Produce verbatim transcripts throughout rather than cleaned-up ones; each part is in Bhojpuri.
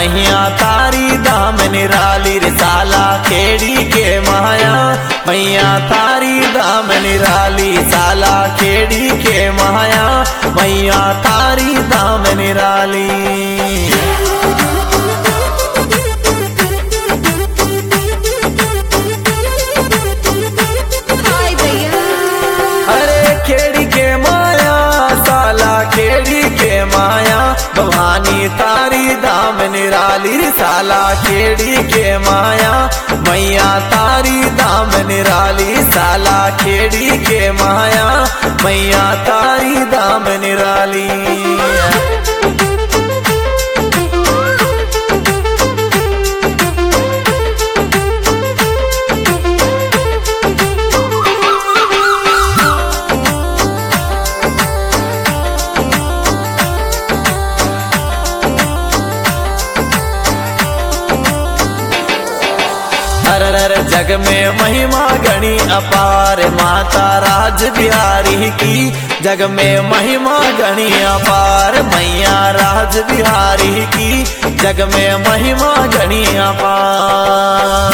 मैया तारी दाम निराली रे साला खेड़ी के माया। मैया तारी दाम निराली साला खेड़ी के माया। मैया तारी दाम निराली। खेड़ी के माया साला खेड़ी के माया। भवानी तारी दाम निराली साला खेड़ी के माया। मैया तारी दाम निराली साला खेड़ी के माया। मैया तारी दाम निराली। जग में महिमा गणी अपार माता राज बिहारी की। जग में महिमा गणी अपार मैया राज बिहारी की। जग में महिमा गणी अपार।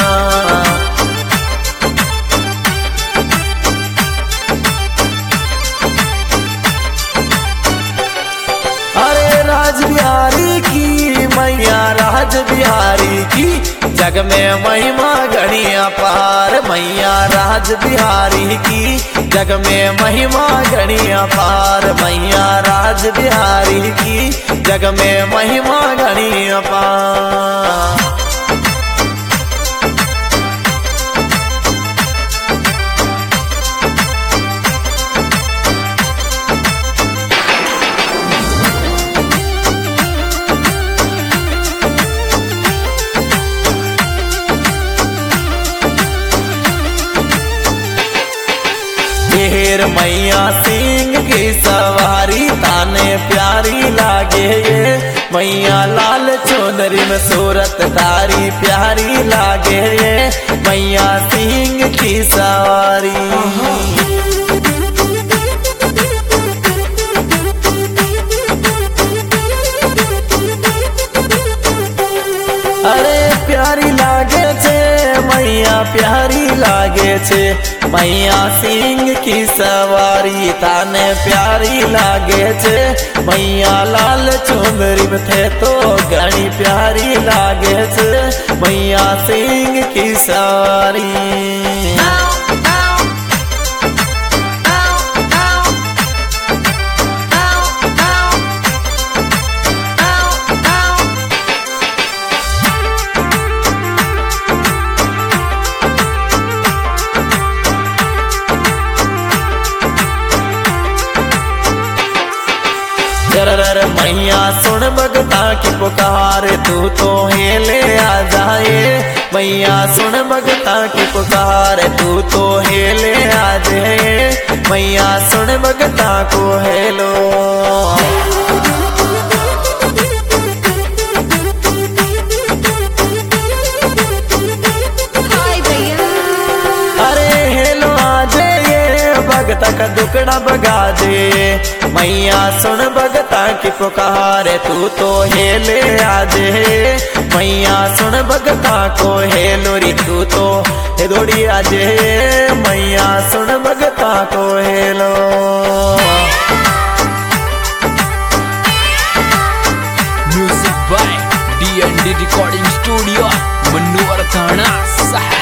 अरे राज बिहारी की मैया राज बिहारी की। जग में महिमा गणी अपार मैया राज बिहारी की। जग में महिमा गणी अपार मैया राज बिहारी की। जग में महिमा गणी अपार। ढेर मैया सिंह की सवारी ताने प्यारी लागे ये। मैया लाल चुनरी में सूरत तारी प्यारी लागे ये। मैया सिंह की सवारी। अरे प्यारी लागे छे मैया प्यारी लागे छे। मैया सिंह की सवारी ताने प्यारी लागे छे। मैया लाल चुनरी में थे तो घनी प्यारी लागे छे। मैया सिंह की सवारी। रर मैया सुन भगता की पुकार तू तो हेले आ जाए। मैया सुन भगता की पुकार तू तो हेले आ जाए। मैया सुन भगता को हेलो। भगता का दुखड़ा बगा दे। मैया सुन भगता की पुकार तू तो हेले आजे। मैया सुन भगता को हेलोरी तू तो हे दौड़ी आजे। मैया सुन भगता को hello. Music by D and D recording studio Manohar Thana साहब।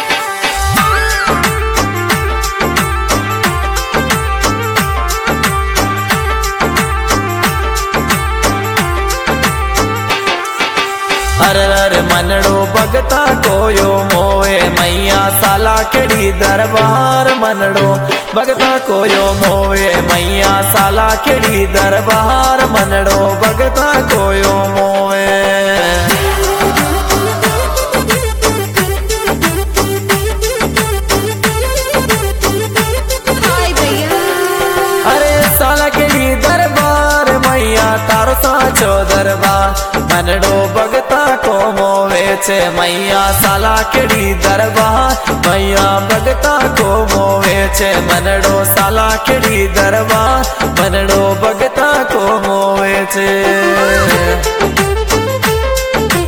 अरे अरे मनड़ो भगता कोयो मोए। मैया साला केड़ी दरबार मनड़ो भगता कोयो मोए। मैया साला केड़ी दरबार मनड़ो भगता कोयो मोए। अरे साला केड़ी दरबार मैया तारो साचो दरबार। मनड़ो भगता को मोवे छे मैया साला केड़ी दरबार। मैया भगता को मोवे छे मनड़ो साला केड़ी दरबार। मनड़ो भगता को मोवे छे।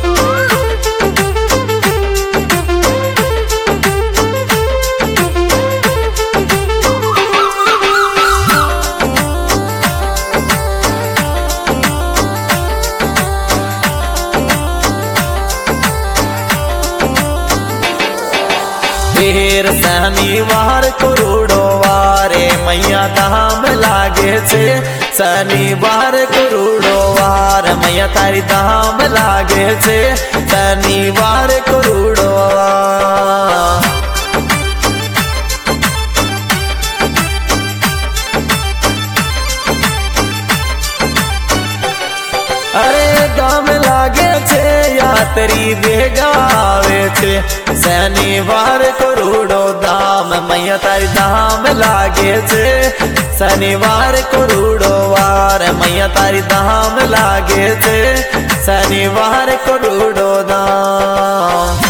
फिर शनिवार करोड़ो वारे मैया धाम लागे छे शनिवार करोड़ो वार मैया तारी धाम लागे छे शनिवार करोड़ो वार। अरे दाम लागे छे यात्री भेगा आवे छे शनिवार करोड़ो दाम मैया तारी धाम लागे छे शनिवार करोड़ो वार मैया तारी धाम लागे छे शनिवार करोड़ो दाम।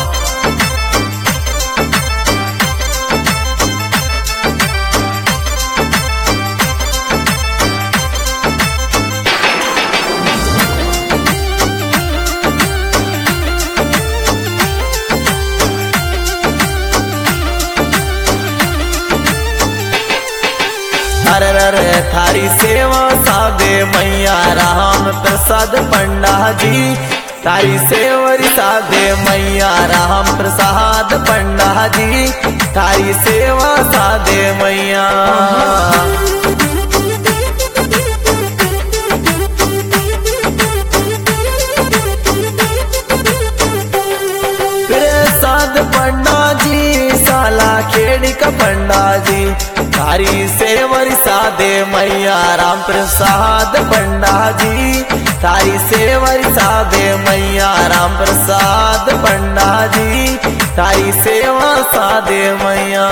अरे अरे थारी सेवा सादे मैया राम प्रसाद पंडा जी तारी सेवरी सादे मैया राम प्रसाद पंडा जी तारी सेवा सादे मैया। प्रसाद पंडा जी साला खेड़ी का पंडा जी तारी सेवरी सादे मैया राम प्रसाद पंडा जी तारी सेवरी सादे मैया राम प्रसाद पंडा जी तारी सेवा सादे मैया।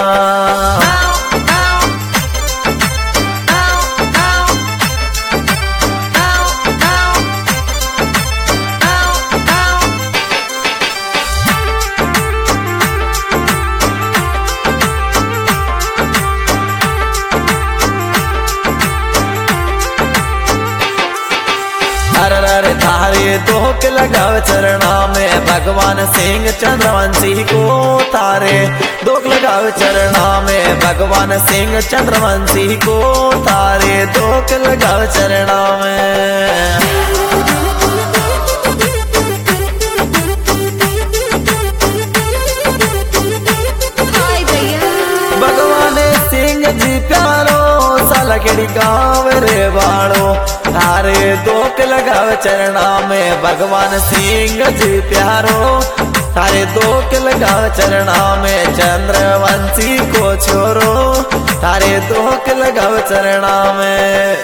अरे थारे दोक लगाव चरणा में भगवान सिंह चंद्रवंशी को तारे दोक लगाव चरणा में भगवान सिंह चंद्रवंशी को तारे दोक लगाव चरणा में। भगवान सिंह जी प्यारो साला केड़ी गाँव रे बाड़ो तारे दोक लगाव चरणा में भगवान सिंह जी प्यारो तारे दोक लगाव चरणा में चंद्रवंशी को छोरो तारे दोक लगाव चरणा में।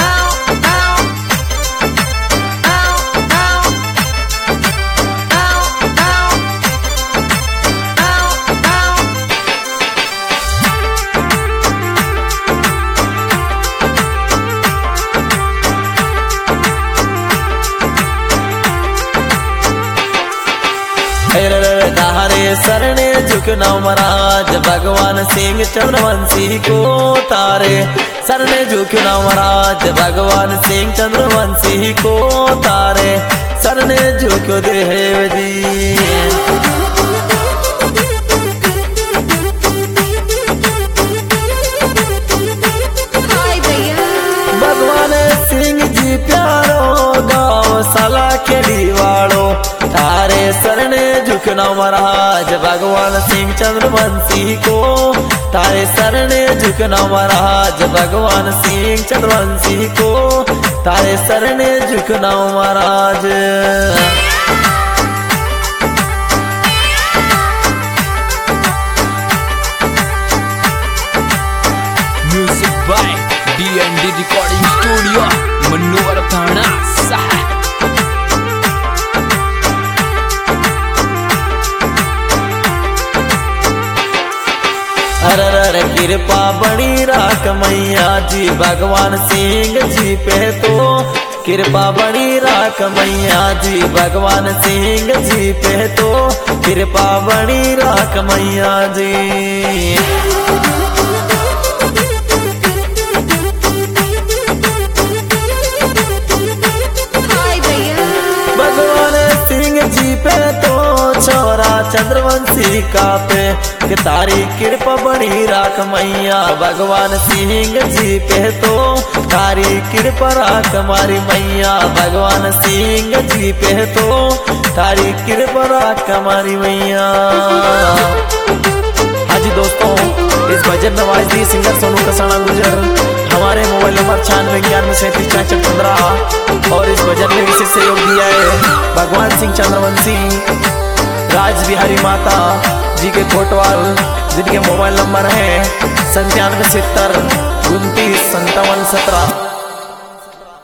तारे शरणे झुकना महाराज भगवान सिंह चंद्रवंशी को तारे शरणे झुकना महाराज भगवान सिंह चंद्रवंशी को तारे शरणे झुको देव जी। भगवान सिंह जी प्यारो गाँव साला खेड़ी वालो तारे शरणे झुकना महाराज भगवान सिंह चंद्रवंशी को तारे शरणे झुकना महाराज भगवान सिंह चंद्रवंशी को तारे शरणे झुकना महाराज। Music by D N D recording studio Manohar Thana साहा। अरे कृपा बड़ी राख मैया जी भगवान सिंह जी पे तो कृपा बड़ी राख मैया जी भगवान सिंह जी पे तो कृपा बड़ी राख मैया जी। जी पे तो छोरा चंद्रवंशी का पे कि तारी कृपा बड़ी राख मैया भगवान सिंह जी पे तो तारी कृपा राख मारी मैया भगवान सिंह जी पे तो तारी कृपा राख मारी मैया। भजन नवाज दी सिंगर सोनू कसाना गुजर। हमारे मोबाइल नंबर छियानवे ग्यारह सैंतीस चौसठ पंद्रह। और इस भजन में विशेष सहयोग दिया है भगवान सिंह चंद्रवंशी, राज बिहारी माता जी के कोटवाल, जिनके मोबाइल नंबर है संतानवे सत्तर उनतीस संतावन सत्रह।